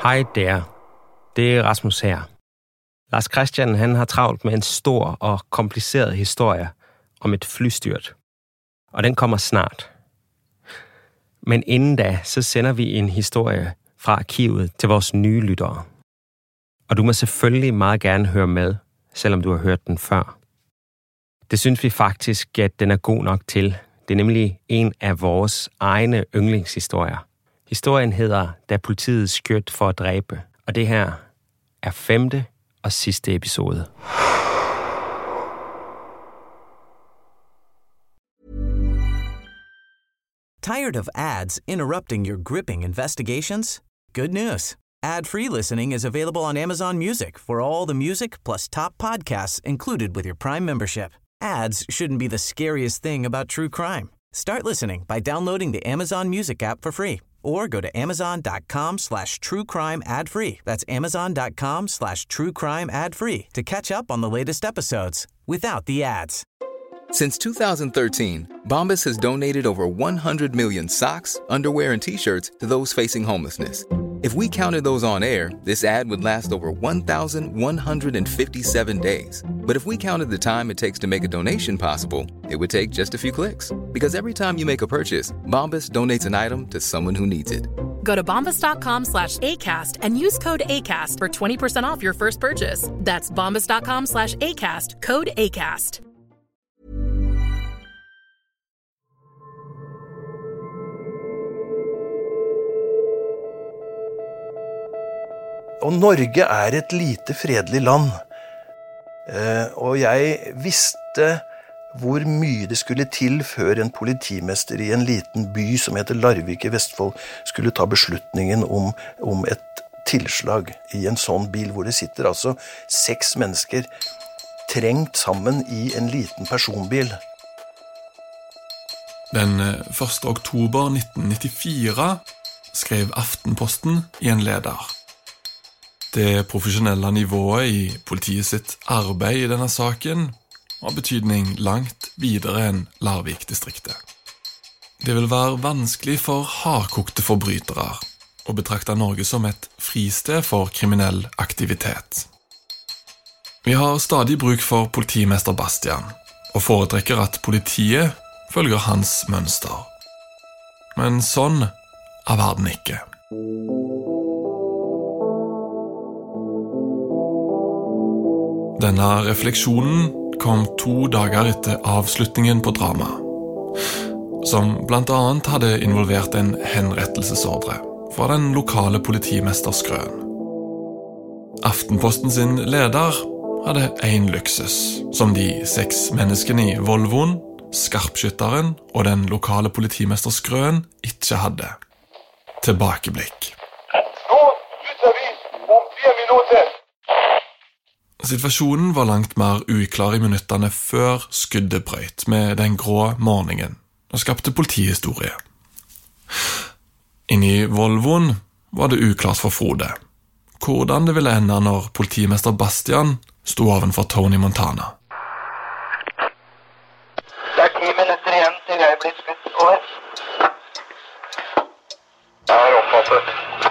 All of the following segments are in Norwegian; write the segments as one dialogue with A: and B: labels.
A: Hej der. Det er Rasmus her. Lars Christian, han har travlt med en stor og kompliceret historie om et flystyrt. Og den kommer snart. Men inden da, så sender vi en historie fra arkivet til vores nye lyttere. Og du må selvfølgelig meget gerne høre med, selvom du har hørt den før. Det synes vi faktisk, at den er god nok til. Det er nemlig en af vores egne yndlingshistorier. Historien hedder, Da politiet skød for at dræbe. Og det her er 5. og sidste episode.
B: Tired of ads interrupting your gripping investigations? Good news. Ad-free listening is available on Amazon Music for all the music plus top podcasts included with your Prime membership. Ads shouldn't be the scariest thing about true crime. Start listening by downloading the Amazon Music app for free or go to amazon.com/truecrime ad-free. That's amazon.com/truecrime ad-free to catch up on the latest episodes without the ads.
C: Since 2013, Bombas has donated over 100 million socks, underwear, and T-shirts to those facing homelessness. If we counted those on air, this ad would last over 1,157 days. But if we counted the time it takes to make a donation possible, it would take just a few clicks. Because every time you make a purchase, Bombas donates an item to someone who needs it.
D: Go to bombas.com/ACAST and use code ACAST for 20% off your first purchase. That's bombas.com/ACAST, code ACAST.
E: Og Norge er et lite fredelig land. Og jeg visste hvor mye det skulle til før en politimester i en liten by som heter Larvik i Vestfold skulle ta beslutningen om et tilslag i en sånn bil hvor det sitter altså 6 mennesker trengt sammen i en liten personbil.
F: Den 1. oktober 1994 skrev Aftenposten i en leder. Det profesjonelle nivået i politiet sitt arbeid i denne saken har betydning langt videre enn Larvik-distriktet. Det vil være vanskelig for hardkokte forbrytere å betrakte Norge som et fristed for kriminell aktivitet. Vi har stadig bruk for politimester Bastian, og foretrekker at politiet følger hans mønster. Men sånn er verden ikke. Denne refleksjonen kom 2 dager etter avslutningen på drama, som blant annet hadde involvert en henrettelsesordre fra den lokale politimester Skrøn. Aftenposten sin leder hadde en luksus, som de 6 menneskene i Volvoen, skarpskytteren og den lokale politimester Skrøn ikke hadde. Tilbakeblikk.
G: Nå slutter vi om 4 minutter.
F: Situasjonen var langt mer uklar i minuttene før skuddet brøyt med den grå morgenen og skapte politihistorie. Inni Volvoen var det uklart for Frode hvordan det ville ende når politimester Bastian sto ovenfor Tony Montana.
G: Det er 10 minutter igjen til jeg blir skutt over. Jeg er oppfattet.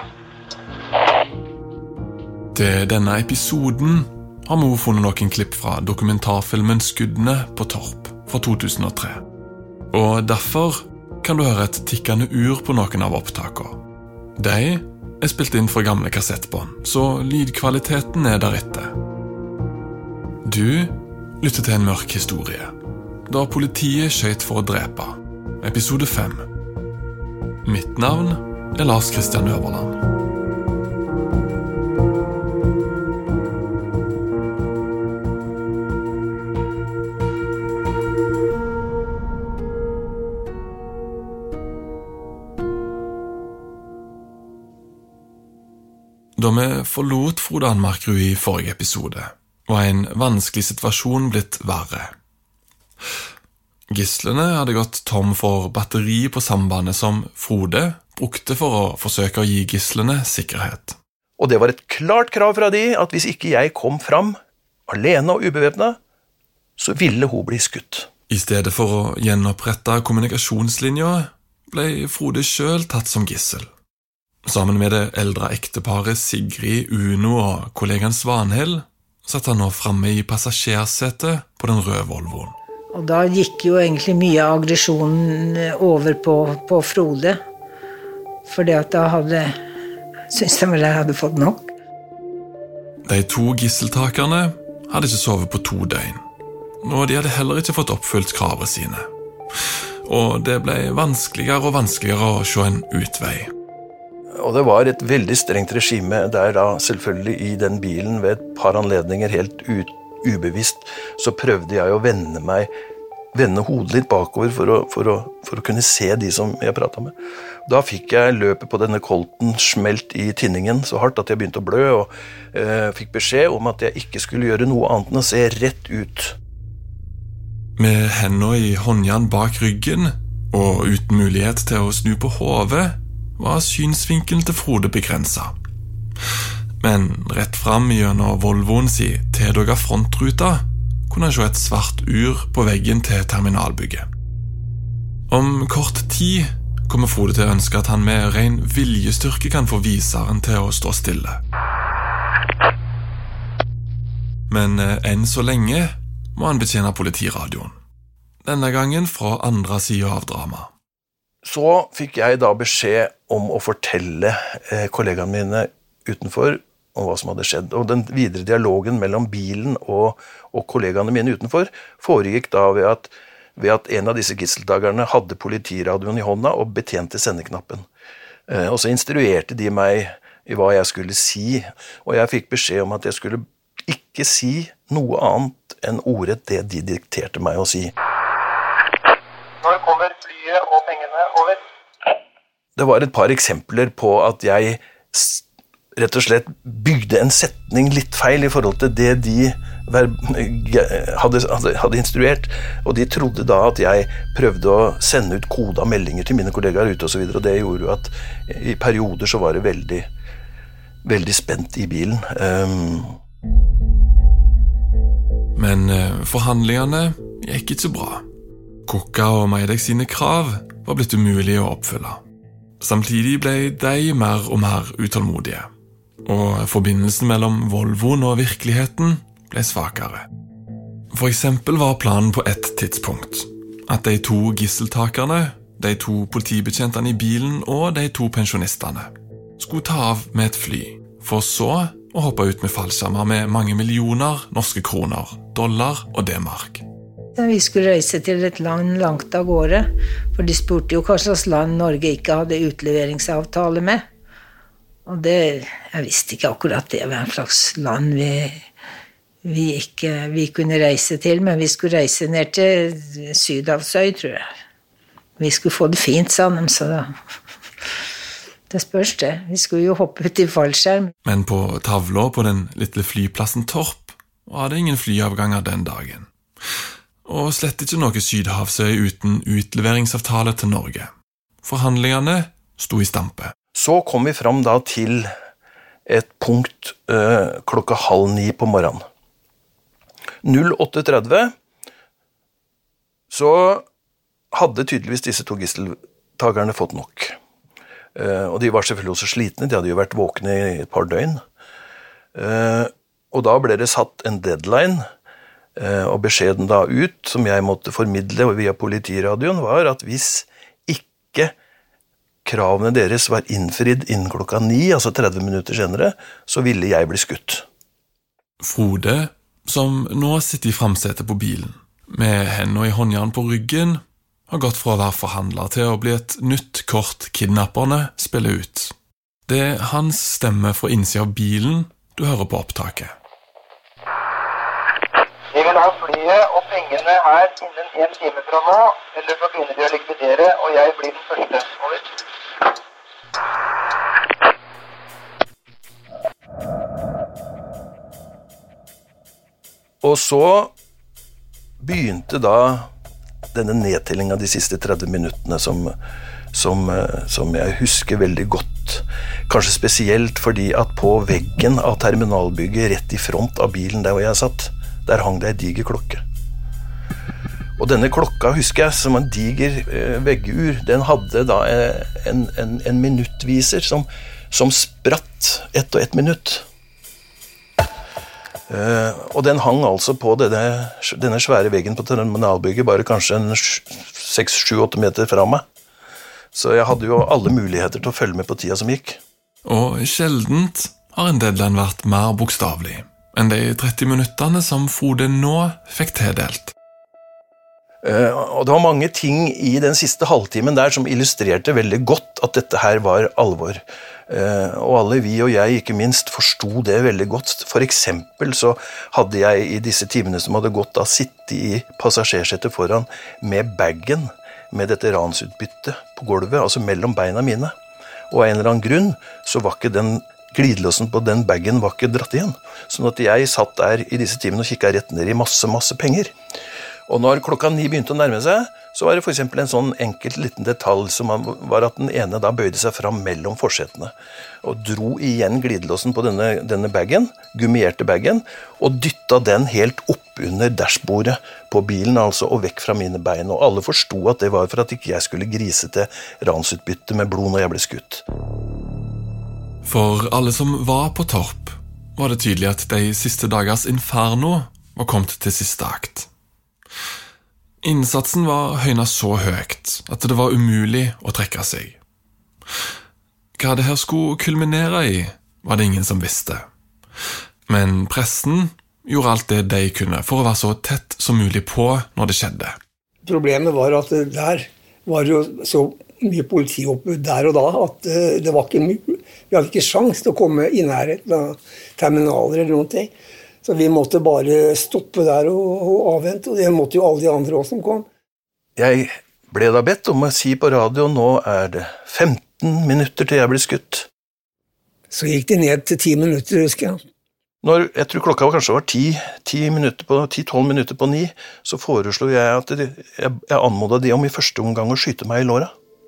F: Til denne episoden har vi funnet noen klipp fra dokumentarfilmen Skuddene på Torp fra 2003. Og derfor kan du høre et tikkende ur på noen av opptakene. De er spilt inn fra gamle kassettbånd, så lydkvaliteten er deretter. Du lytter til en mørk historie, da politiet skjøt for å drepe. Episode 5. Mitt navn er Lars Christian Øverland. Da vi forlot Frode Anmarkrud i forrige episode, var en vanskelig situasjon blitt verre. Gislene hadde gått tom for batteri på sambandet som Frode brukte for å forsøke å gi gislene sikkerhet.
E: Og det var et klart krav fra de at hvis ikke jeg kom fram, alene og ubevæpnet, så ville hun bli skutt.
F: I stedet for å gjenopprette kommunikasjonslinja, ble Frode selv tatt som gissel. Sammen med det eldre ekteparet Sigrid Uno og kollegaen Svanhild satt han nå fremme i passasjersetet på den røde Volvoen.
H: Og da gikk jo egentlig mye av aggresjonen over på Frode, fordi at da syntes jeg vel jeg hadde fått nok.
F: De 2 gisseltakerne hadde ikke sovet på 2 døgn, og de hadde heller ikke fått oppfylt kravene sine. Og det ble vanskeligere og vanskeligere å se en utvei.
E: Og det var et veldig strengt regime der da selvfølgelig i den bilen ved et par anledninger helt ubevisst så prøvde jeg å vende hodet litt bakover for å kunne se de som jeg pratet med. Da fikk jeg løpet på denne kolten smelt i tinningen så hardt at jeg begynte å blø og fikk beskjed om at jeg ikke skulle gjøre noe annet enn å se rett ut.
F: Med hendene i håndjern bak ryggen og uten mulighet til å snu på hodet var synsvinkelen til Frode begrenset. Men rett frem gjennom Volvoen si tedøga frontruta kunne han se et svart ur på veggen til terminalbygget. Om kort tid kommer Frode til å ønske at han med ren viljestyrke kan få viseren til å stå stille. Men enn så lenge må han betjene politiradioen. Denne gangen fra andre siden av drama.
E: Så fikk jeg da beskjed om å fortelle kollegaene mine utenfor om hva som hadde skjedd. Og den videre dialogen mellom bilen og kollegaene mine utenfor foregikk da ved at en av disse gisseltakerne hadde politiradioen i hånda og betjente sendeknappen. Og så instruerte de meg i hva jeg skulle si, og jeg fikk beskjed om at jeg skulle ikke si noe annet enn ordet det de dikterte meg å si.
G: Når kommer flyet og pengene over?
E: Det var et par eksempler på at jeg rett og slett bygde en setning litt feil i forhold til det de hadde instruert, og de trodde da at jeg prøvde å sende ut koda meldinger til mine kollegaer ute og så videre, og det gjorde jo at i perioder så var det veldig, veldig spent i bilen.
F: Men forhandlingene gikk ikke så bra. Kokka og Meidek sine krav var blitt umulig å oppfylle. Samtidig ble de mer og mer utålmodige, og forbindelsen mellom Volvoen og virkeligheten ble svakere. For eksempel var planen på et tidspunkt at de 2 gisseltakerne, de 2 politibetjentene i bilen og de 2 pensjonistene skulle ta av med et fly, for så å hoppe ut med fallskjermer med mange millioner norske kroner, dollar og D-mark.
H: Vi skulle reise til et land langt av gårde, for de spurte jo hva slags land Norge ikke hadde utleveringsavtale med. Og jeg visste ikke akkurat det var en slags land vi kunne reise til, men vi skulle reise ned til Sydhavsøy, tror jeg. Vi skulle få det fint, sa de, så det spørs det. Vi skulle jo hoppe ut i fallskjerm.
F: Men på tavla på den lille flyplassen Torp var det ingen flyavganger den dagen. Og slett ikke noe Sydhavsøy uten utleveringsavtale til Norge. Forhandlingene sto i stampe.
E: Så kom vi fram da til et punkt klokka 8:30 på morgenen. 08:30 så hadde tydeligvis disse 2 gisseltakerne fått nok. Og de var selvfølgelig også slitne, de hadde jo vært våkne i et par døgn. Og da ble det satt en deadline, og beskjeden da ut, som jeg måtte formidle via politiradioen, var at hvis ikke kravene deres var innfridd innen klokka 9, altså 30 minutter senere, så ville jeg bli skutt.
F: Frode, som nå sitter i framsetet på bilen, med hendene i håndjern på ryggen, har gått fra å være forhandler til å bli et nytt kort kidnapperne spiller ut. Det er hans stemme fra innsiden av bilen du hører på opptaket.
G: Vi vil ha flyet og pengene her innen 1 time fra nå, eller så begynner de å likvidere, og jeg blir den første. Over.
E: Og så begynte da denne nedtellingen av de siste 30 minuttene som jeg husker veldig godt. Kanskje spesielt fordi at på veggen av terminalbygget rett i front av bilen der hvor jeg satt, der hang det en diger klokke. Og denne klokka, husker jeg, som en diger veggur, den hadde da en minuttviser som spratt 1 og 1 minutt. Og den hang altså på denne svære veggen på terminalbygget, bare kanskje 6-7-8 meter fra meg. Så jeg hadde jo alle muligheter til å følge med på tida som gikk.
F: Og sjeldent har en deadline vært mer bokstavlig enn de 30 minuttene som Frode nå fikk tildelt.
E: Og det var mange ting i den siste halvtimen der som illustrerte veldig godt at dette her var alvor. Og alle vi og jeg ikke minst forstod det veldig godt. For eksempel så hadde jeg i disse timene som hadde gått da sittet i passasjersetet foran med baggen med dette ransutbyttet på gulvet, altså mellom beina mine. Og av en eller annen grunn så var ikke den glidelåsen på den baggen var ikke dratt igjen. Sånn at jeg satt der i disse timene og kikket rett ned i masse penger. Og når 9:00 begynte å nærme seg, så var det for eksempel en sånn enkelt liten detalj som var at den ene da bøyde seg fram mellom forsetene og dro igjen glidelåsen på denne baggen, gummierte baggen, og dyttet den helt opp under dashbordet på bilen, altså, og vekk fra mine bein. Og alle forstod at det var for at ikke jeg skulle grise til ransutbytte med blod når jeg ble skutt.
F: For alle som var på Torp, var det tydelig at de siste dagers inferno var kommet til siste akt. Innsatsen var høynet så høyt at det var umulig å trekke seg. Hva det her skulle kulminere i, var det ingen som visste. Men pressen gjorde alt det de kunne for å være så tett som mulig på når det skjedde.
I: Problemet var at der var jo så mye politioppbud der og da at det var ikke mye. Vi hadde ikke sjans til å komme i nærheten av terminaler eller noen ting. Så vi måtte bare stoppe der og avvente, og det måtte jo alle de andre også som kom.
E: Jeg ble da bedt om å si på radio, nå det 15 minutter til jeg ble skutt.
I: Så gikk det ned til 10 minutter, husker jeg.
E: Jeg tror klokka kanskje var 10-12 minutter på 9, så foreslo jeg at jeg anmodet de om i første omgang å skyte meg i låra.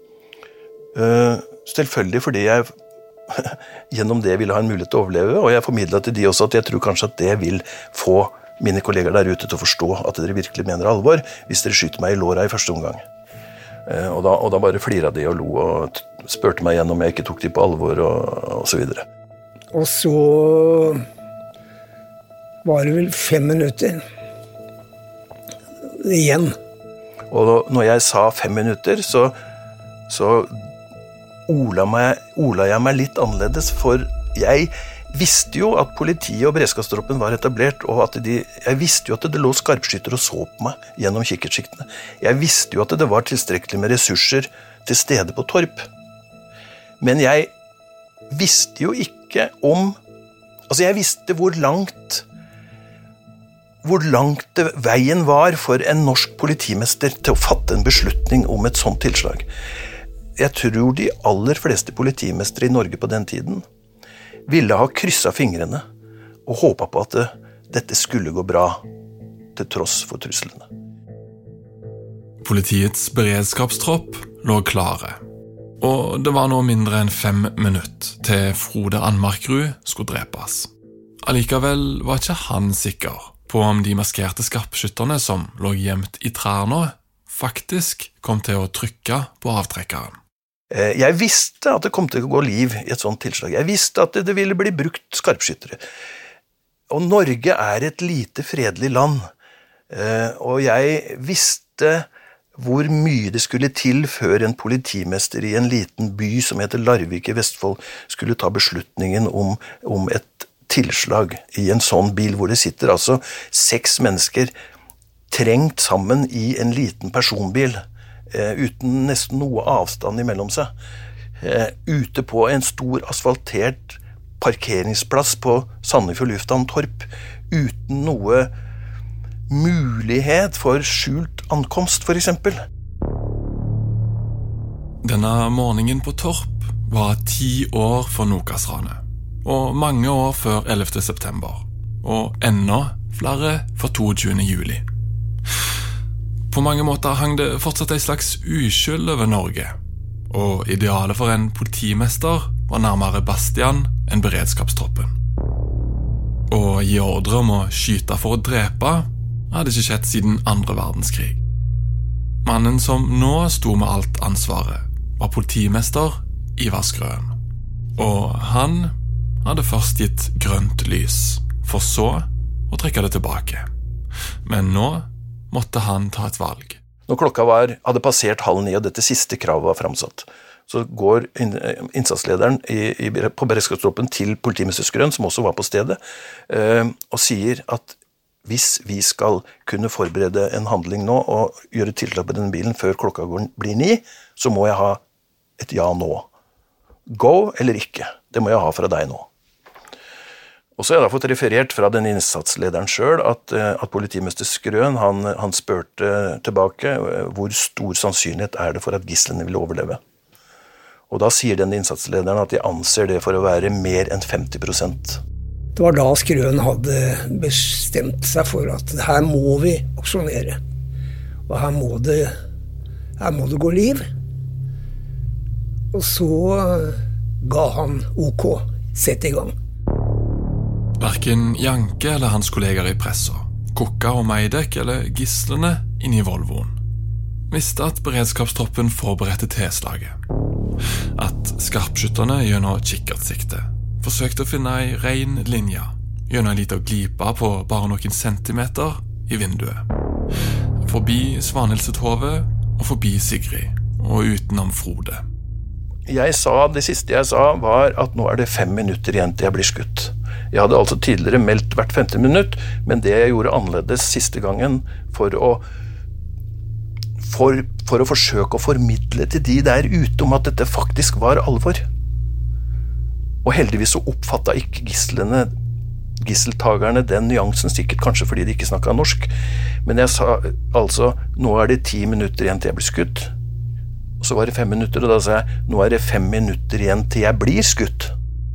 E: Selvfølgelig fordi jeg gjennom det ville ha en mulighet til å overleve, og jeg formidlet til de også at jeg tror kanskje at det vil få mine kolleger der ute til å forstå at dere virkelig mener alvor hvis dere skyter meg i låra i første omgang. Og da bare fliret de og lo og spurte meg igjen om jeg ikke tok de på alvor og så videre.
I: Og så var det vel 5 minutter igjen.
E: Og når jeg sa 5 minutter, så ola jeg meg litt annerledes, for jeg visste jo at politiet og beredskapstroppen var etablert, og at jeg visste jo at det lå skarpskytter og så på meg gjennom kikkertsiktene. Jeg visste jo at det var tilstrekkelig med ressurser til stede på Torp. Men jeg visste jo ikke jeg visste hvor langt veien var for en norsk politimester til å fatte en beslutning om et sånt tilslag. Jeg tror de aller fleste politimestere i Norge på den tiden ville ha krysset fingrene og håpet på at dette skulle gå bra, til tross for truslene.
F: Politiets beredskapstropp lå klare, og det var nå mindre enn 5 minutter til Frode Anmarkrud skulle drepes. Allikevel var ikke han sikker på om de maskerte skarpskytterne som lå gjemt i trærne, faktisk kom til å trykke på avtrekkeren.
E: Jeg visste at det kom til å gå liv i et sånt tilslag. Jeg visste at det ville bli brukt skarpskyttere. Og Norge et lite fredelig land. Og jeg visste hvor mye det skulle til før en politimester i en liten by som heter Larvik i Vestfold skulle ta beslutningen om et tilslag i en sånn bil hvor det sitter altså 6 mennesker trengt sammen i en liten personbil, uten nesten noe avstand imellom seg, ute på en stor asfaltert parkeringsplass på Sandefjord lufthavn Torp, uten noe mulighet for skjult ankomst, for eksempel.
F: Denne morgenen på Torp var 10 år for Nokas-ranet, og mange år før 11. september, og enda flere for 22. juli. På mange måter hang det fortsatt en slags uskyld over Norge, og idealet for en politimester var nærmere Bastian enn beredskapstroppen. Å gi ordre om å skyte for å drepe hadde ikke skjedd siden 2. verdenskrig. Mannen som nå sto med alt ansvaret, var politimester Ivar Skrøen. Og han hadde først gitt grønt lys, for så å trekke det tilbake. Men nå måtte han ta et valg.
E: Når klokka hadde passert 8:30 og dette siste kravet var framsatt, så går innsatslederen på beredskapstroppen til politimester Skrøen, som også var på stedet, og sier at hvis vi skal kunne forberede en handling nå og gjøre tiltak på denne bilen før klokka blir 9, så må jeg ha et ja nå. Go eller ikke, det må jeg ha fra deg nå. Og så har jeg da fått referert fra den innsatslederen selv at politimester Skrøen, han spørte tilbake hvor stor sannsynlighet det for at gislene vil overleve. Og da sier den innsatslederen at de anser det for å være mer enn 50%.
I: Det var da Skrøen hadde bestemt seg for at her må vi aksjonere. Og her må det gå liv. Og så ga han OK, sett I gang.
F: Hverken Janke eller hans kolleger I pressa, Kukka og Meidek eller gislene inne I Volvoen, visste at beredskapstroppen forberedte tilslaget. At skarpskytterne gjennom kikkertsikte forsøkte å finne en ren linje, gjennom en liten glipa på bare noen centimeter I vinduet. Forbi Svanhildshove og forbi Sigrid, og utenom Frode.
E: Det siste jeg sa var at nå det 5 minutter igjen til jeg blir skutt. Jeg hadde altså tidligere meldt hvert 15 minutt, men det jeg gjorde annerledes siste gangen for å forsøke å formidle til de der ute om at dette faktisk var alvor. Og heldigvis så oppfattet ikke gisseltagerne den nyansen, sikkert kanskje fordi de ikke snakket norsk, men jeg sa altså, nå det 10 minutter igjen til jeg blir skutt, og så var det 5 minutter, og da sa jeg, nå det 5 minutter igjen til jeg blir skutt.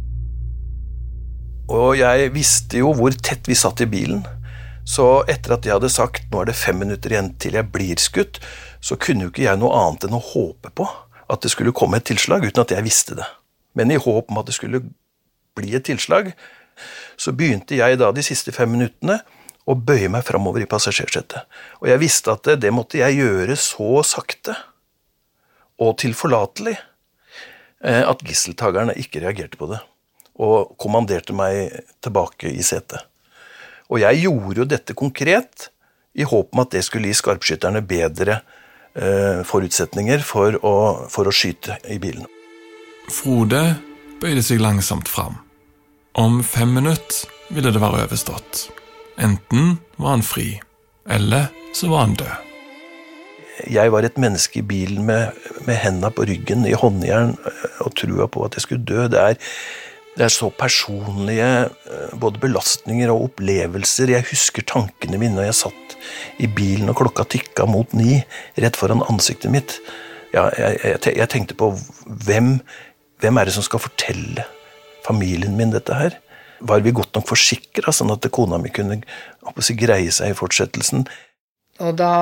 E: Og jeg visste jo hvor tett vi satt I bilen, så etter at jeg hadde sagt, nå det 5 minutter igjen til jeg blir skutt, så kunne jo ikke jeg noe annet enn å håpe på at det skulle komme et tilslag, uten at jeg visste det. Men I håp om at det skulle bli et tilslag, så begynte jeg da de siste 5 minuttene å bøye meg fremover I passasjersettet. Og jeg visste at det måtte jeg gjøre så sakte og tilforlatelig at gisseltagerne ikke reagerte på det, og kommanderte meg tilbake I setet. Og jeg gjorde jo dette konkret I håp om at det skulle gi skarpskytterne bedre forutsetninger for å skyte I bilen.
F: Frode bøyde seg langsomt fram. Om 5 minutter ville det være overstått. Enten var han fri, eller så var han død.
E: Jeg var et menneske I bilen med hendene på ryggen I håndjern og trua på at jeg skulle dø. Det så personlige både belastninger og opplevelser. Jeg husker tankene mine når jeg satt I bilen og klokka tikka mot 9 rett foran ansiktet mitt. Ja, jeg tenkte på hvem det som skal fortelle familien min dette her? Var vi godt nok forsikret, sånn at kona mi kunne greie seg I fortsettelsen?
H: Og da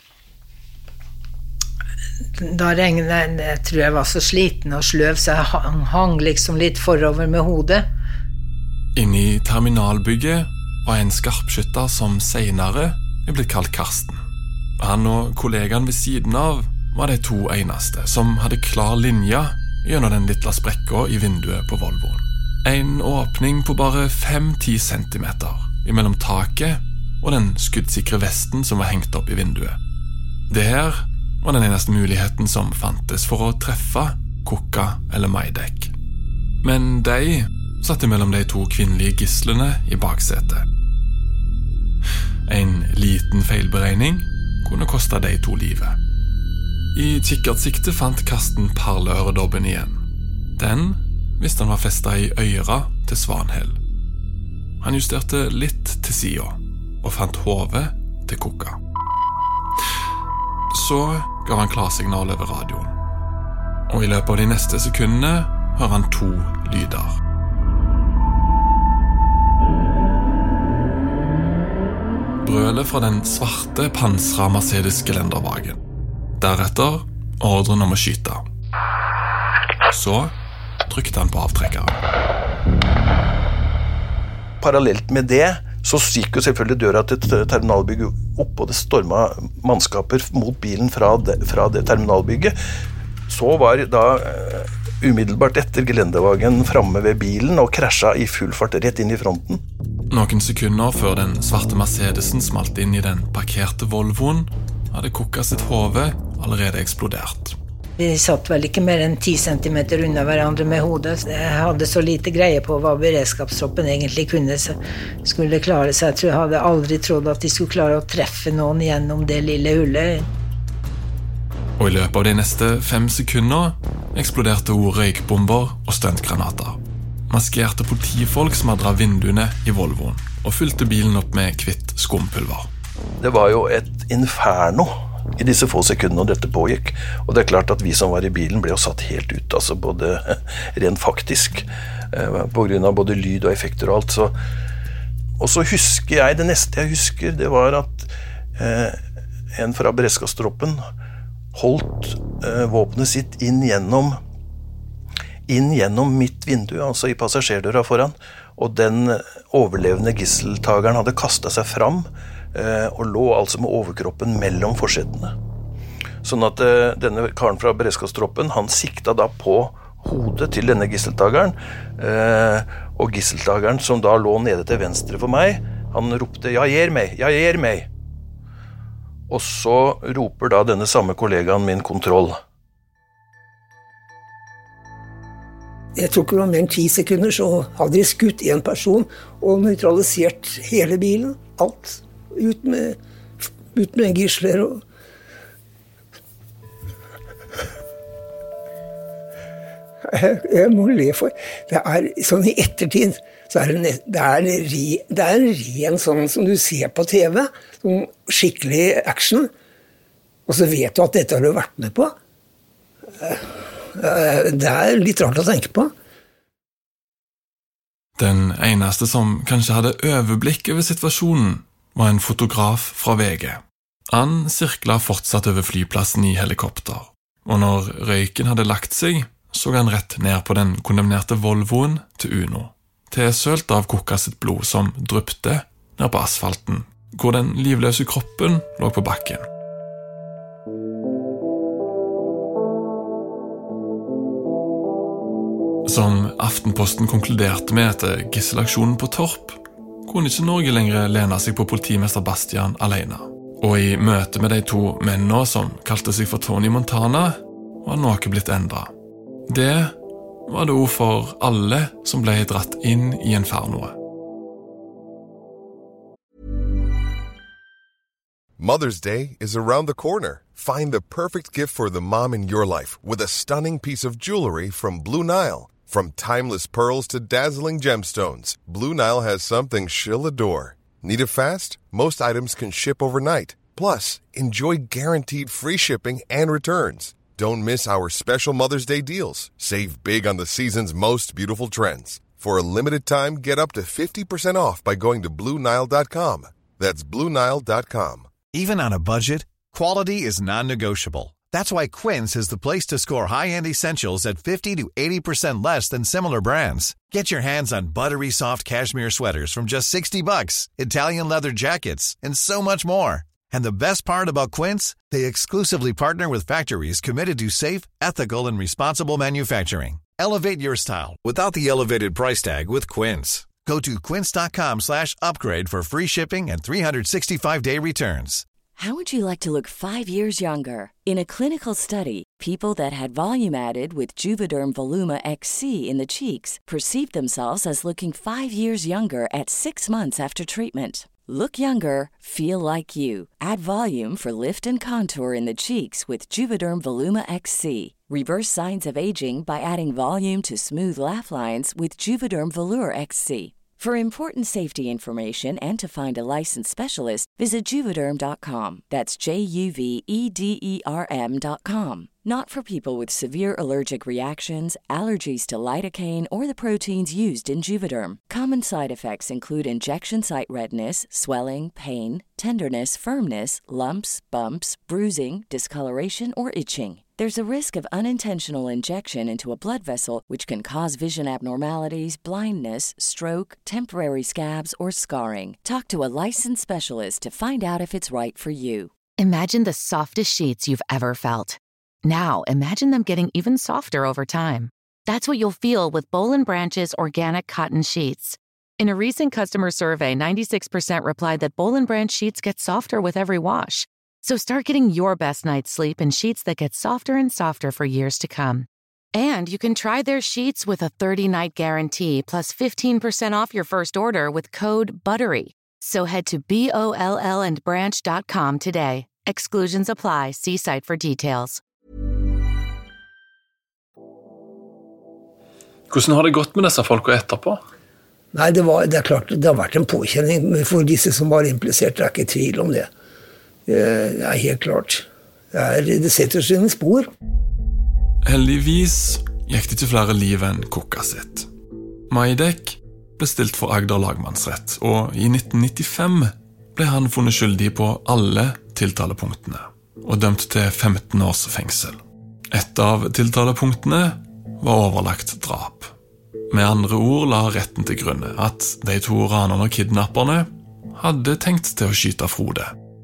H: regnet jeg tror jeg var så sliten og sløv, så jeg hang liksom litt forover med hodet.
F: Inne I terminalbygget var en skarpskytter som senere blitt kalt Karsten. Han og kollegaen ved siden av var de 2 eneste som hadde klar linje gjennom den lille sprekka I vinduet på Volvoen. En åpning på bare 5-10 centimeter mellom taket og den skuddsikre vesten som var hengt opp I vinduet. Det her var den eneste muligheten som fantes for å treffe Kukka eller Meidek. Men de satt mellom de 2 kvinnelige gislene I baksetet. En liten feilberegning kunne koste de 2 livet. I kikkertsikte fant Karsten parleøredobben igjen. Den visste han var festet I øyra til Svanhild. Han justerte litt til siden og fant hodet til Kukka. Så gav han klarsignal over radioen. Og I løpet av de neste sekundene hører han 2 lyder. Brølet fra den svarte pansra Mercedes-gelendervagen. Deretter ordren om å skyte. Så trykte han på avtrekkeren.
E: Parallelt med det Så gikk jo selvfølgelig døra til terminalbygget opp, og det stormet mannskaper mot bilen fra det terminalbygget. Så var da umiddelbart etter Gelendewagen framme ved bilen og krasja i full fart rett inn i fronten.
F: Noen sekunder før den svarte Mercedesen smalt inn i den parkerte Volvoen, hadde Kukka sitt hode allerede eksplodert.
H: Vi satt vel ikke mer enn 10 centimeter unna hverandre med hodet. Jeg hadde så lite greie på hva beredskapstroppen egentlig kunne, så skulle klare seg. Jeg tror jeg hadde aldri trodd at de skulle klare å treffe noen gjennom det lille hullet.
F: Og i løpet av de neste 5 sekunder eksploderte røykbomber og stuntgranater. Maskerte politifolk smadret vinduene i Volvoen og fylte bilen opp med kvitt skumpulver.
E: Det var jo et inferno i disse få sekundene dette pågikk, og det er klart at vi som var i bilen ble jo satt helt ut, altså både rent faktisk, på grunn av både lyd og effekter og alt. Og så husker jeg, det neste jeg husker, det var at en fra beredskapstroppen holdt våpenet sitt inn gjennom mitt vindu, altså i passasjerdøra foran, og den overlevende gisseltageren hadde kastet seg fram, og lå altså med overkroppen mellom forsetene. Sånn at denne karen fra beredskapstroppen, han sikta da på hodet til denne gisseltageren, og gisseltageren som da lå nede til venstre for meg, han ropte, «Ja, gjer meg!» Og så roper da denne samme kollegaen min kontroll.
I: Jeg tror ikke det var mer enn 10 sekunder, så hadde de skutt en person og nøytralisert hele bilen, alt. Ut med gisler og jeg må le for det sånn i ettertid så det er ren sånn som du ser på TV, sånn skikkelig action, og så vet du at dette har du vært med på. Det er litt rart å tenke på.
F: Den eneste som kanskje hadde overblikk over situasjonen var en fotograf fra VG. Han sirklet fortsatt over flyplassen i helikopter, og når røyken hadde lagt seg, så han rett ned på den kondemnerte Volvoen til Uno, tilsølt av Kukka sitt blod som dryppte ned på asfalten, hvor den livløse kroppen lå på bakken. Som Aftenposten konkluderte med etter gisselaksjonen på Torp, kunne ikke Norge lenger lene seg på politimester Bastian alene. Og i møte med de 2 mennene som kalte seg for Tony Montana, var noe blitt endret. Det var det ord for alle som ble dratt inn i infernoet.
J: Mother's Day is around the corner. Find the perfect gift for the mom in your life with a stunning piece of jewelry from Blue Nile. From timeless pearls to dazzling gemstones, Blue Nile has something she'll adore. Need it fast? Most items can ship overnight. Plus, enjoy guaranteed free shipping and returns. Don't miss our special Mother's Day deals. Save big on the season's most beautiful trends. For a limited time, get up to 50% off by going to BlueNile.com. That's BlueNile.com.
K: Even on a budget, quality is non-negotiable. That's why Quince is the place to score high-end essentials at 50 to 80% less than similar brands. Get your hands on buttery soft cashmere sweaters from just $60, Italian leather jackets, and so much more. And the best part about Quince, they exclusively partner with factories committed to safe, ethical, and responsible manufacturing. Elevate your style without the elevated price tag with Quince. Go to quince.com/upgrade for free shipping and 365-day returns.
L: How would you like to look 5 years younger? In a clinical study, people that had volume added with Juvederm Voluma XC in the cheeks perceived themselves as looking 5 years younger at 6 months after treatment. Look younger, feel like you. Add volume for lift and contour in the cheeks with Juvederm Voluma XC. Reverse signs of aging by adding volume to smooth laugh lines with Juvederm Volure XC. For important safety information and to find a licensed specialist, visit Juvederm.com. That's JUVEDERM.com. Not for people with severe allergic reactions, allergies to lidocaine, or the proteins used in Juvederm. Common side effects include injection site redness, swelling, pain, tenderness, firmness, lumps, bumps, bruising, discoloration, or itching. There's a risk of unintentional injection into a blood vessel, which can cause vision abnormalities, blindness, stroke, temporary scabs, or scarring. Talk to a licensed specialist to find out if it's right for you.
M: Imagine the softest sheets you've ever felt. Now, imagine them getting even softer over time. That's what you'll feel with Boll & Branch's organic cotton sheets. In a recent customer survey, 96% replied that Boll & Branch sheets get softer with every wash. So start getting your best night's sleep in sheets that get softer and softer for years to come. And you can try their sheets with a 30-night guarantee plus 15% off your first order with code BUTTERY. So head to bollandbranch.com today. Exclusions apply. See site for details.
F: Hvordan har det gått med disse folka etterpå?
I: Nei, det er klart, det har vært en påkjenning for disse som var implisert, det er ikke tvil om det. Det er helt klart. Det setter sine spor.
F: Heldigvis gikk det ikke flere liv enn kokka sitt. Majdek ble stilt for Agder lagmannsrett, og i 1995 ble han funnet skyldig på alle tiltalepunktene, og dømt til 15 års fengsel. Et av tiltalepunktene var overlagt drap. Med andre ord la retten til grunne at de 2 ranerne og kidnapperne hadde tenkt til å skyte Frode.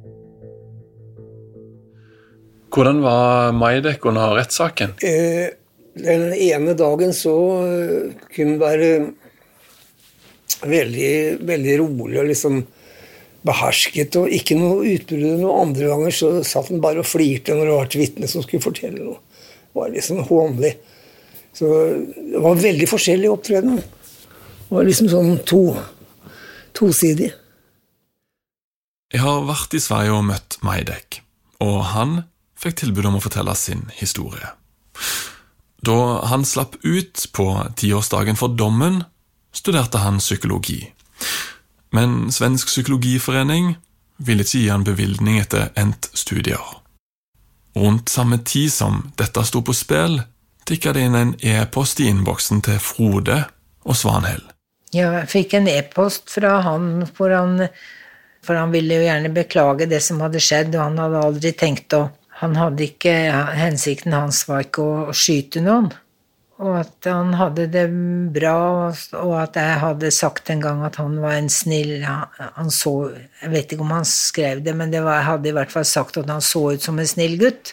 F: Hvordan var Majdek under rettssaken?
I: Den ene dagen så kunne det være veldig, veldig rolig og liksom behersket, og ikke noe utbrudd. Noen andre ganger så satt han bare og flirte når det var et vitne som skulle fortelle noe. Det var liksom hånlig. Så det var veldig forskjellig opptreden. Det var liksom sånn tosidig.
F: Jeg har vært i Sverige og møtt Majdek, og han fikk tilbud om å fortelle sin historie. Da han slapp ut på 10-årsdagen for dommen, studerte han psykologi. Men Svensk Psykologiforening ville ikke gi han bevilgning etter endt studier. Rundt samme tid som dette sto på spill, tikket det inn en e-post i innboksen til Frode og Svanhild.
H: Ja, jeg fikk en e-post fra han, for han ville jo gjerne beklage det som hadde skjedd, og han hadde aldri tenkt å, han hadde ikke, hensikten hans var ikke å skyte noen, og at han hadde det bra, og at jeg hadde sagt en gang at han var en snill, han så, jeg vet ikke om han skrev det, men jeg hadde i hvert fall sagt at han så ut som en snill gutt.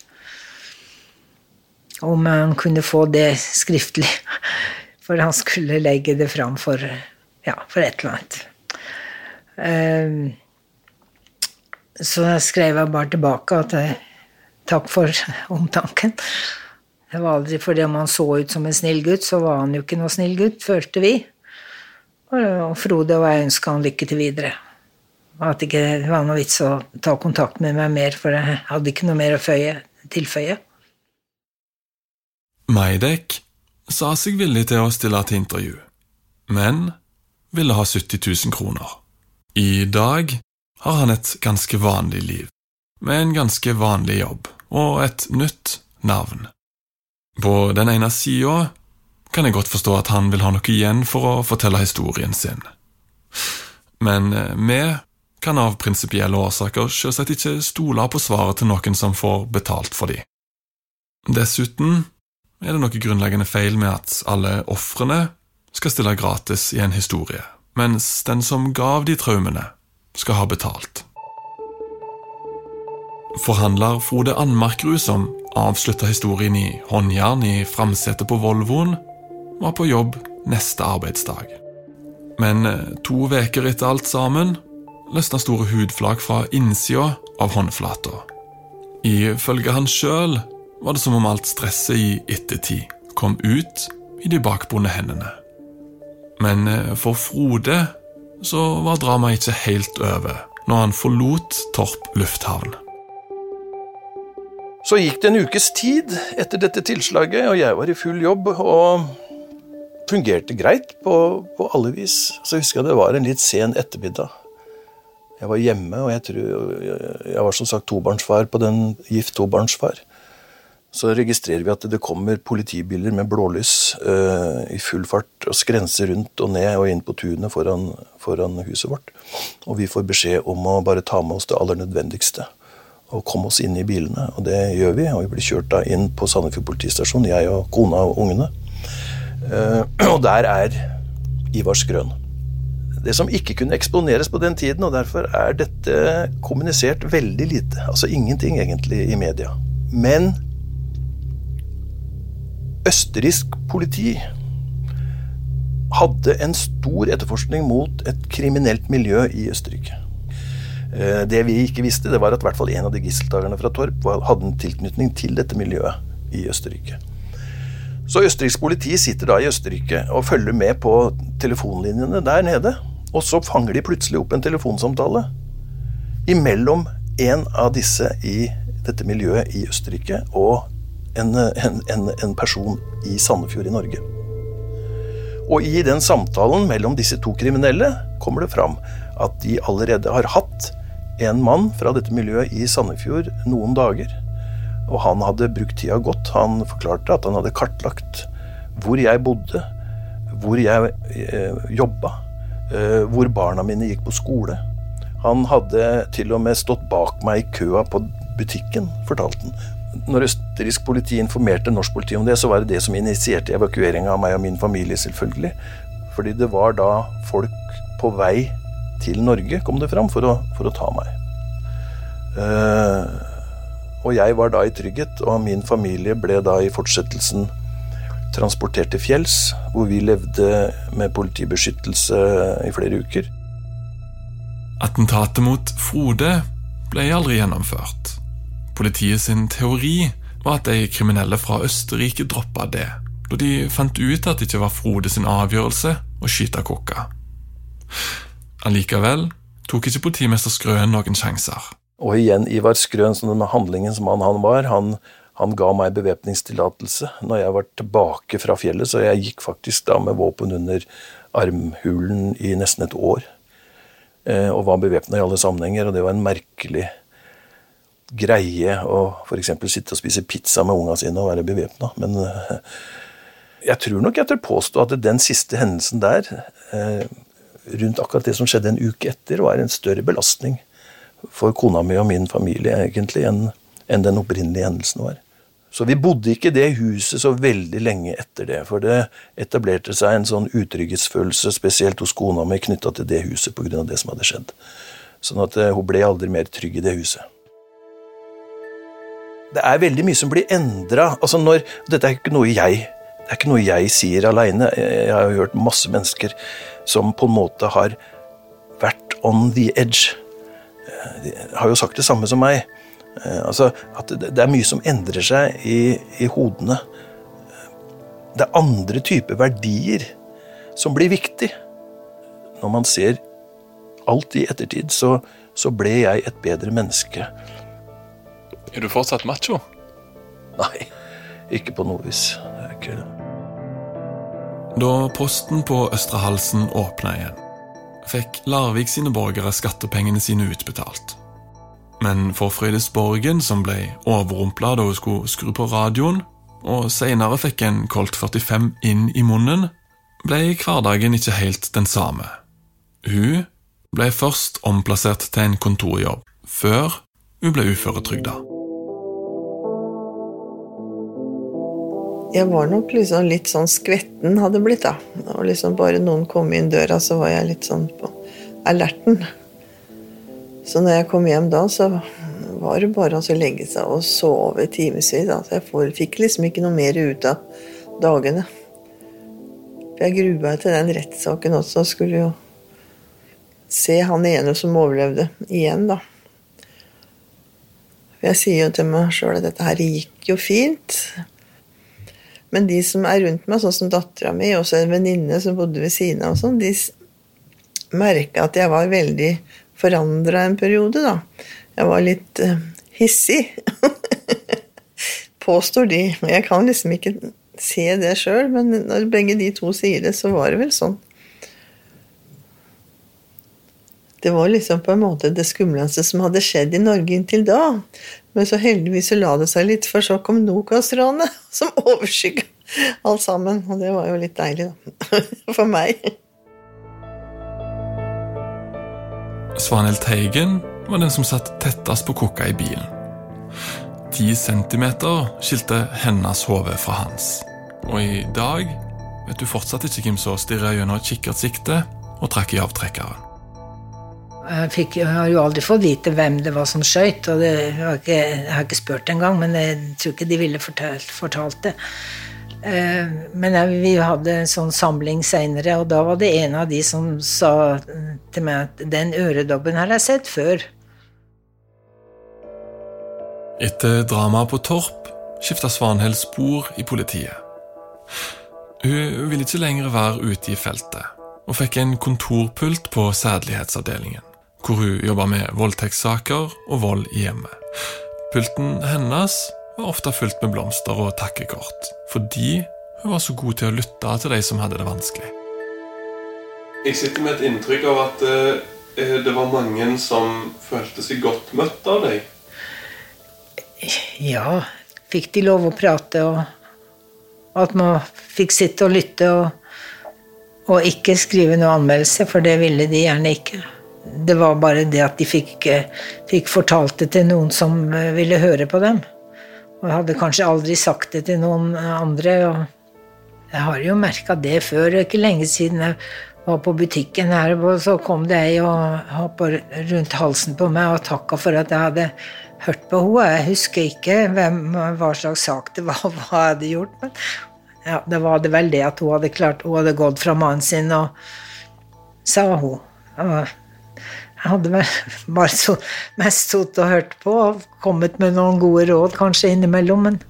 H: Om han kunne få det skriftlig, for han skulle legge det fram for et eller annet. Så jeg skrev bare tilbake at takk for omtanken. Det var aldri fordi om han så ut som en snill gutt, så var han jo ikke noe snill gutt, følte vi. Og Frode og jeg ønsket han lykke til videre. Og at det ikke var noe vits å ta kontakt med meg mer, for jeg hadde ikke noe mer å tilføye.
F: Majdek sa seg villig til å stille til intervju, men ville ha 70 000 kroner. I dag har han et ganske vanlig liv, med en ganske vanlig jobb og et nytt navn. På den ene siden kan jeg godt forstå at han vil ha noe igjen for å fortelle historien sin. Men vi kan av prinsipielle årsaker selvsagt ikke stole på svaret til noen som får betalt for de. Dessuten er det noe grunnleggende feil med at alle offrene skal stille gratis i en historie, mens den som gav de traumene skal ha betalt. Forhandler Frode Anmarkrud, som avsluttet historien i håndjern i framsetet på Volvoen, var på jobb neste arbeidsdag. Men 2 veker etter alt sammen løsnet store hudflak fra innsida av håndflata. Ifølge han selv var det som om alt stresset i ettertid kom ut i de bakbundne hendene. Men for Frode så var dramaet ikke helt over når han forlot Torp lufthavn.
E: Så gikk det en ukes tid etter dette tilslaget, og jeg var i full jobb og fungerte greit på alle vis. Så husker jeg det var en litt sen ettermiddag. Jeg var hjemme, og jeg var som sagt tobarnsfar på den gift tobarnsfar. Så registrerer vi at det kommer politibiler med blålys i full fart og skrenser rundt og ned og inn på tunet foran huset vårt. Og vi får beskjed om å bare ta med oss det aller nødvendigste. og komme oss inn i bilene. Og det gjør vi, og vi blir kjørt da inn på Sandefjord politistasjon, jeg og kona og ungene. Og der Ivar Skrøn. Det som ikke kunne eksponeres på den tiden, og derfor dette kommunisert veldig lite. Altså ingenting egentlig i media. Men østerriksk politi hadde en stor etterforskning mot et kriminelt miljø i Østerrike. Det vi ikke visste, det var at I hvert fall en av de gisseltagerne fra Torp hadde en tilknytning til dette miljøet i Østerrike. Så østerriksk politi sitter da I Østerrike og følger med på telefonlinjene der nede, og så fanger de plutselig opp en telefonsamtale imellom en av disse I dette miljøet I Østerrike og en person I Sandefjord I Norge. Og I den samtalen mellom disse to kriminelle kommer det fram at de allerede har hatt en mann fra dette miljøet I Sandefjord noen dager, og han hadde brukt tida godt. Han forklarte at han hadde kartlagt hvor jeg bodde, hvor jeg jobbet, hvor barna mine gikk på skole. Han hadde til og med stått bak meg I køa på butikken, fortalte han. Når østerriksk politi informerte norsk politi om det, så var det det som initierte evakueringen av meg og min familie selvfølgelig. Fordi det var da folk på vei til Norge, kom det fram, for å ta meg. Og jeg var da I trygghet, og min familie ble da I fortsettelsen transportert til fjells, hvor vi levde med politibeskyttelse I flere uker.
F: Attentatet mot Frode ble aldri gjennomført. Politiet sin teori var at de kriminelle fra Østerrike droppet det, da de fant ut at det ikke var Frode sin avgjørelse å skyte Kokka. Allikevel tok ikke politimester Skrøn noen sjanser.
E: Og igjen, Ivar Skrøn, som den handlingen som han var, han ga meg bevæpningstillatelse når jeg var tilbake fra fjellet, så jeg gikk faktisk da med våpen under armhulen I nesten et år, og var bevæpnet I alle sammenhenger, og det var en merkelig greie å for eksempel sitte og spise pizza med unga sine og være bevæpnet. Men jeg tror nok jeg tør påstå at den siste hendelsen der, rundt akkurat det som skjedde en uke etter, var en større belastning for kona mi og min familie egentlig enn den opprinnelige hendelsen var. Så vi bodde ikke I det huset så veldig lenge etter det, for det etablerte seg en sånn utrygghetsfølelse, spesielt hos kona mi, knyttet til det huset på grunn av det som hadde skjedd. Sånn at hun ble aldri mer trygg I det huset. Det veldig mye som blir endret. Altså dette ikke noe jeg sier alene. Jeg har hørt masse mennesker som på en måte har vært on the edge. De har jo sagt det samme som meg. Altså at det mye som endrer seg I hodene. Det andre typer verdier som blir viktig. Når man ser alt I ettertid, så ble jeg et bedre menneske.
F: Du fortsatt macho?
E: Nei, ikke på noe vis. Det ikke det.
F: Da posten på Østre Halsen åpnet igjen, fikk Larvik sine borgere skattepengene sine utbetalt. Men for Frøydis Borgen, som ble overrumplet da hun skulle skru på radioen, og senere fikk en Colt 45 inn I munnen, ble hverdagen ikke helt den samme. Hun ble først omplassert til en kontorjobb, før hun ble uføretrygda.
N: Jeg var nok liksom litt sånn skvetten hadde blitt da. Og liksom bare noen kom inn døra, så var jeg litt sånn på alerten. Så når jeg kom hjem da, så var det bare å legge seg og sove timesvis. Så jeg fikk liksom ikke noe mer ut av dagene. For jeg gruet meg til den rettssaken også, skulle jo se han ene som overlevde igjen da. For jeg sier jo til meg selv at dette her gikk jo fint. Men de som rundt meg, sånn som datteren min, og også en venninne som bodde ved siden av, sånn, de merket at jeg var veldig forandret en periode da. Jeg var litt hissig. Påstår de. Jeg kan liksom ikke se det selv, men når begge de to sier det, så var det vel sånn. Det var liksom på en måte det skumleste som hadde skjedd I Norge inntil da. Men så heldigvis så la det seg litt, for så kom Nokas-ranet som overskygget alt sammen. Og det var jo litt deilig da, for meg.
F: Svanhild Teigen var den som satt tettest på Kokka I bilen. 10 centimeter skilte hennes hode fra hans. Og i dag vet du fortsatt ikke hvem som stirret gjennom et kikkertsikte og trakk i avtrekkeren.
H: Jeg har jo aldri fått vite hvem det var som skjøt, og jeg har ikke spurt en gang, men jeg tror ikke de ville fortalt det. Men vi hadde en sånn samling senere, og da var det en av de som sa til meg at den øredobben har jeg sett før.
F: Etter dramaet på Torp skiftet Svanhild spor i politiet. Hun ville ikke lenger være ute i feltet, og fikk en kontorpult på sædlighetsavdelingen, hvor hun jobbet med voldtektssaker og vold i hjemmet. Pulten hennes var ofte fylt med blomster og takkekort, fordi hun var så god til å lytte til de som hadde det vanskelig. Jeg sitter med et inntrykk av at det var mange som følte seg godt møtt av deg.
H: Ja, fikk de lov å prate, og at man fikk sitte og lytte, og ikke skrive noe anmeldelse, for det ville de gjerne ikke. Det var bare det at de fikk fortalt det til noen som ville høre på dem. Og jeg hadde kanskje aldri sagt det til noen andre, og jeg har jo merket det før, ikke lenge siden jeg var på butikken her, og så kom det ei og hoppet rundt halsen på meg og takket for at jeg hadde hørt på henne. Jeg husker ikke hva slags sak det var, hva jeg hadde gjort, men ja, det var det vel det at hun hadde gått fra mannen sin, og sa hun. Og jeg hadde vel bare mest stått og hørt på, og kommet med noen gode råd kanskje innimellom, men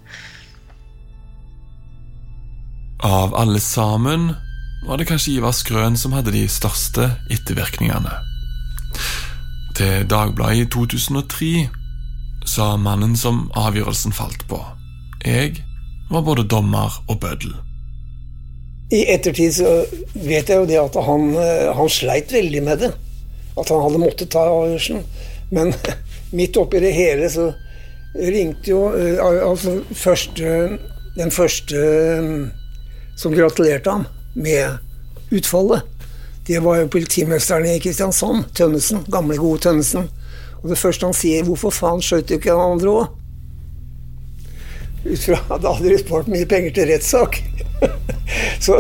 F: av alle sammen var det kanskje Ivar Skrøn som hadde de største ettervirkningene. Til Dagbladet i 2003 sa mannen som avgjørelsen falt på: jeg var både dommer og bøddel.
I: I ettertid så vet jeg jo det at han sleit veldig med det. At han hadde måttet ta avgjørelsen. Men midt oppi det hele så ringte jo den første som gratulerte ham med utfallet. Det var jo politimesteren i Kristiansand, Tønnesen, gamle gode Tønnesen. Og det første han sier: hvorfor faen skjøt du ikke han andre også? Ut fra at det hadde spart mye penger til rettssak. Så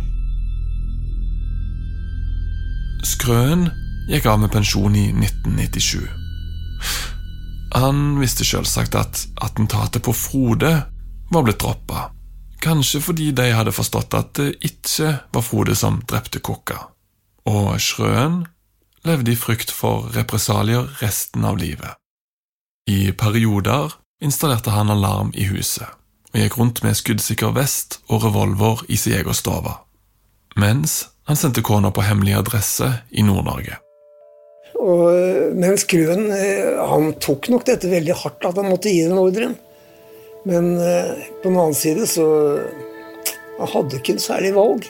F: Skrøn gikk av med pensjon i 1997. Han visste selvsagt at attentatet på Frode var blitt droppet. Kanskje fordi de hadde forstått at det ikke var Frode som drepte Kokka. Og Skrøn levde i frykt for represalier resten av livet. I perioder installerte han alarm i huset, og gikk rundt med skuddsikker vest og revolver i sin egen stove, mens han sendte kona på hemmelig adresse i Nord-Norge.
I: Men Skrøn, han tok nok dette veldig hardt, at han måtte gi den ordren. Men på den annen side så han hadde ikke en særlig valg.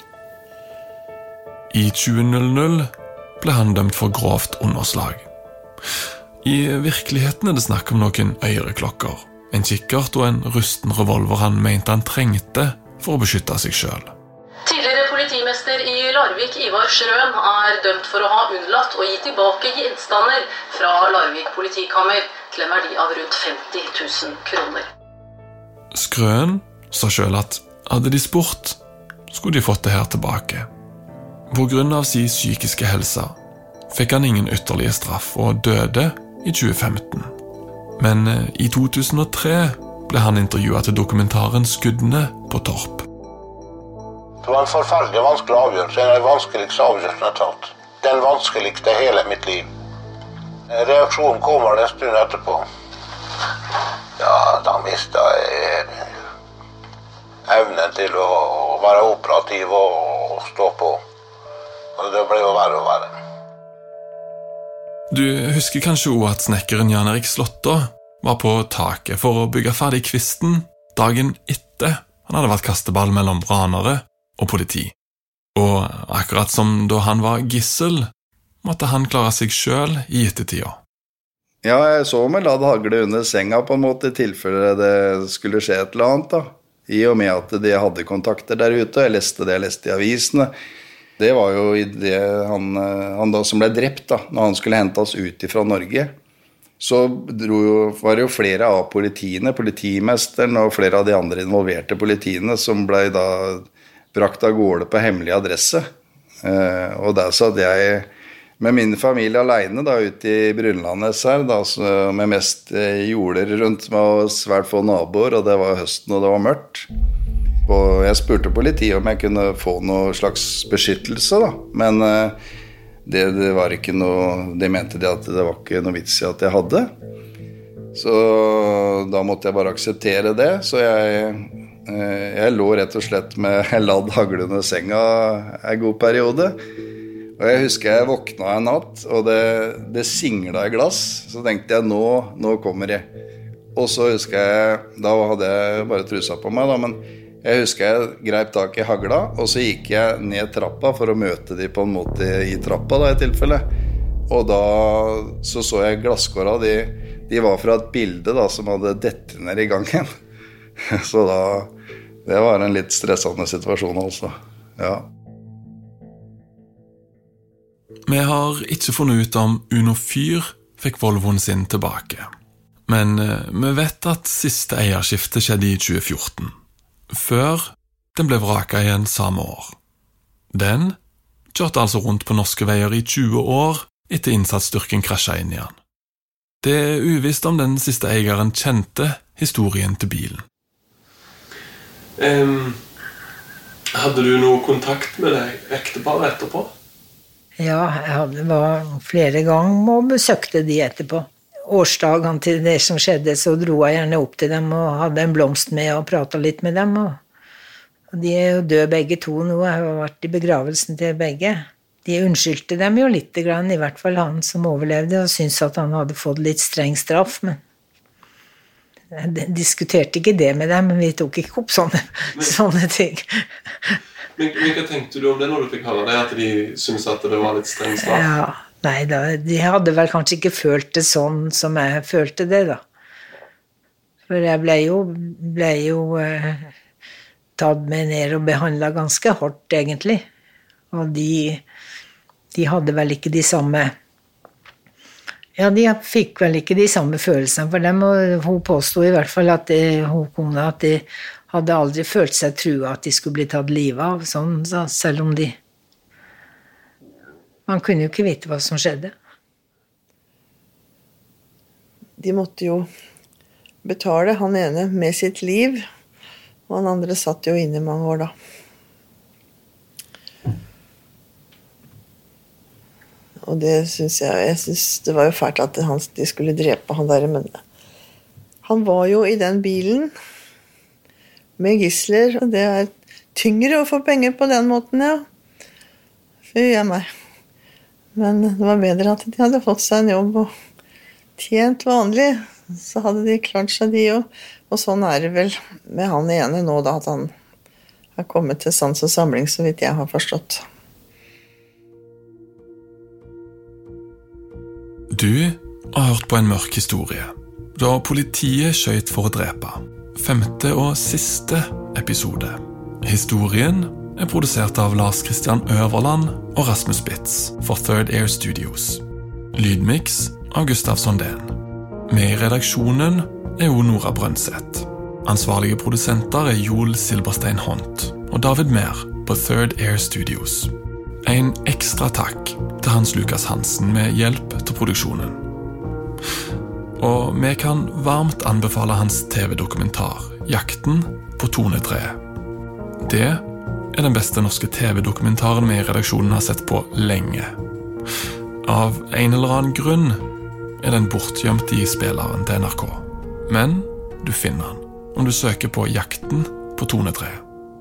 F: I 2000 ble han dømt for grovt underslag. I virkeligheten er det snakk om noen øreklokker, en kikkert og en rusten revolver han mente han trengte for å beskytte seg selv.
D: Tidligere politimester i Larvik, Ivar Skrøn, er dømt for å ha unnlatt å gi tilbake gjenstander fra Larvik politikammer til en verdi av rundt 50 000 kroner.
F: Skrøn sa selv at hadde de spurt, skulle de fått det her tilbake. På grunn av sin psykiske helse fikk han ingen ytterligere straff og døde i 2015. Men i 2003 ble han intervjuet til dokumentaren Skuddene på Torp.
O: Det var en forferdelig vanskelig avgjørelse, en av de vanskeligste avgjørelsene jeg har tatt. Den vanskeligste i hele mitt liv. Reaksjonen kommer en stund etterpå. Ja, da mistet jeg evnen til å være operativ og stå på. Og det ble jo verre og verre.
F: Du husker kanskje også at snekkeren Jan Erik Slåtta var på taket for å bygge ferdig kvisten dagen etter han hadde vært kasteball mellom ranere og politi. Og akkurat som da han var gissel, måtte han klare seg selv i ettertida.
P: Ja, jeg så meg la det hagle under senga på en måte, i tilfelle det skulle skje et eller annet da. I og med at de hadde kontakter der ute, jeg leste i avisene. Det var jo i det han da som ble drept da, når han skulle hentes ut fra Norge. så var det jo flere av politiene, politimesteren og flere av de andre involverte politiene som ble da brakt av gårde på hemmelig adresse. Og der satt jeg med min familie alene da, ute i Brunlandnes her, da, med mest jorder rundt meg og svært få naboer, og det var høsten og det var mørkt. Og jeg spurte politiet om jeg kunne få noe slags beskyttelse da, men det var ikke noe, de mente de at det var ikke noe vits i at jeg hadde. Så da måtte jeg bare akseptere det, så jeg lå rett og slett med ladd hagle under senga en god periode. Og jeg husker jeg våkna en natt, og det singlet i glass, så tenkte jeg, nå kommer jeg. Og så husker jeg, da hadde jeg bare trusa på meg da, men jeg husker jeg greip tak i hagla, og så gikk jeg ned trappa for å møte de på en måte i trappa da, i tilfelle. Og da så jeg glasskåra, de var fra et bilde da, som hadde dettet ned i gangen. Så da, det var en litt stressende situasjon altså, ja.
F: Vi har ikke funnet ut om Uno Fyr fikk Volvoen sin tilbake. Men vi vet at siste eierskifte skjedde i 2014, før den ble vraket igjen samme år. Den kjørte altså rundt på norske veier i 20 år etter innsatsstyrken krasjet inn i den. Det er uvisst om den siste eieren kjente historien til bilen. Hadde du noe kontakt med deg ekteparet etterpå?
H: Ja, jeg var flere ganger og besøkte de etterpå. Årsdagen til det som skjedde, så dro jeg gjerne opp til dem og hadde en blomst med og pratet litt med dem. Og de er jo døde begge to nå, jeg har vært i begravelsen til begge. De unnskyldte dem jo litt grann, i hvert fall han som overlevde, og syntes at han hadde fått litt streng straff, men jeg diskuterte ikke det med dem, men vi tok ikke opp sånne ting.
F: Men hva tenkte du om det når du fikk høre det, at de syntes at det var litt streng straff?
H: Ja, nei da, de hadde vel kanskje ikke følt det sånn som jeg følte det da. For jeg ble jo tatt med ned og behandlet ganske hardt egentlig. Og de hadde vel ikke de samme, ja, de fikk vel ikke de samme følelsene for dem, og hun påstod i hvert fall at hun kona, at de hadde aldri følt seg trua at de skulle bli tatt livet av, sånn, selv om man kunne jo ikke vite hva som skjedde.
N: De måtte jo betale han ene med sitt liv, og han andre satt jo inne i mange år da. Og det synes det var jo fælt at de skulle drepe han der, men han var jo i den bilen med gisler, og det er tyngre å få penger på den måten, ja. Fy jeg meg. Men det var bedre at de hadde fått seg en jobb og tjent vanlig, så hadde de klart seg de jo. Og sånn er det vel med han ene nå da, at han har kommet til sans og samling, så vidt jeg har forstått.
F: Du har hørt på en mørk historie, da politiet skjøt for å drepe. 5. og siste episode. Historien er produsert av Lars Christian Øverland og Rasmus Spitz for Third Air Studios. Lydmix av Gustav Sondén. Med i redaksjonen er jo Nora Brøndseth. Ansvarlige produsenter er Joel Silberstein Hont og David Mer på Third Air Studios. En ekstra takk til Hans Lukas Hansen med hjelp til produksjonen. Og vi kan varmt anbefale hans TV-dokumentar Jakten på Tonetreet. Det er den beste norske TV-dokumentaren vi i redaksjonen har sett på lenge. Av en eller annen grunn er den bortgjemt i spilleren til NRK. Men du finner den om du søker på Jakten på Tonetreet.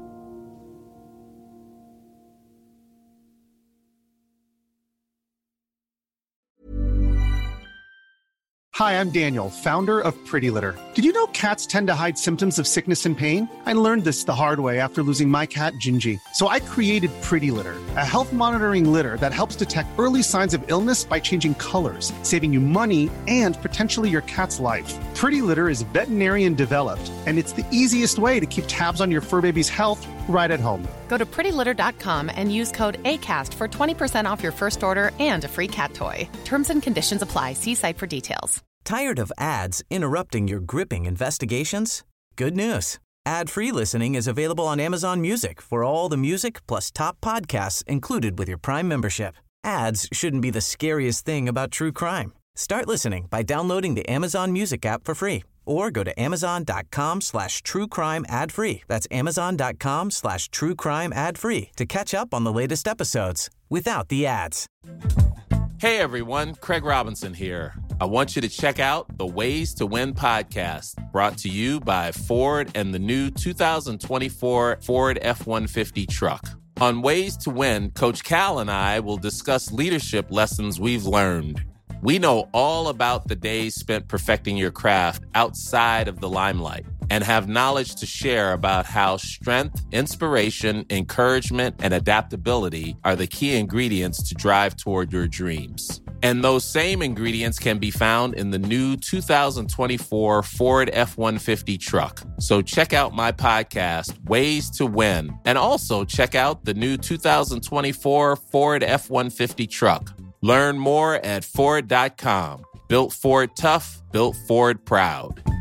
Q: Hi, I'm Daniel, founder of Pretty Litter. Did you know cats tend to hide symptoms of sickness and pain? I learned this the hard way after losing my cat, Gingy. So I created Pretty Litter, a health monitoring litter that helps detect early signs of illness by changing colors, saving you money and potentially your cat's life. Pretty Litter is veterinarian developed, and it's the easiest way to keep tabs on your fur baby's health right at home.
R: Go to prettylitter.com and use code ACAST for 20% off your first order and a free cat toy. Terms and conditions apply. See site for details.
B: Tired of ads interrupting your gripping investigations? Good news. Ad-free listening is available on Amazon Music for all the music plus top podcasts included with your Prime membership. Ads shouldn't be the scariest thing about true crime. Start listening by downloading the Amazon Music app for free or go to amazon.com/truecrime ad-free. That's amazon.com/truecrime ad-free to catch up on the latest episodes without the ads.
S: Hey everyone, Craig Robinson here. I want you to check out the Ways to Win podcast, brought to you by Ford and the new 2024 Ford F-150 truck. On Ways to Win, Coach Cal and I will discuss leadership lessons we've learned. We know all about the days spent perfecting your craft outside of the limelight and have knowledge to share about how strength, inspiration, encouragement, and adaptability are the key ingredients to drive toward your dreams. And those same ingredients can be found in the new 2024 Ford F-150 truck. So check out my podcast, Ways to Win, and also check out the new 2024 Ford F-150 truck. Learn more at Ford.com. Built Ford tough, built Ford proud.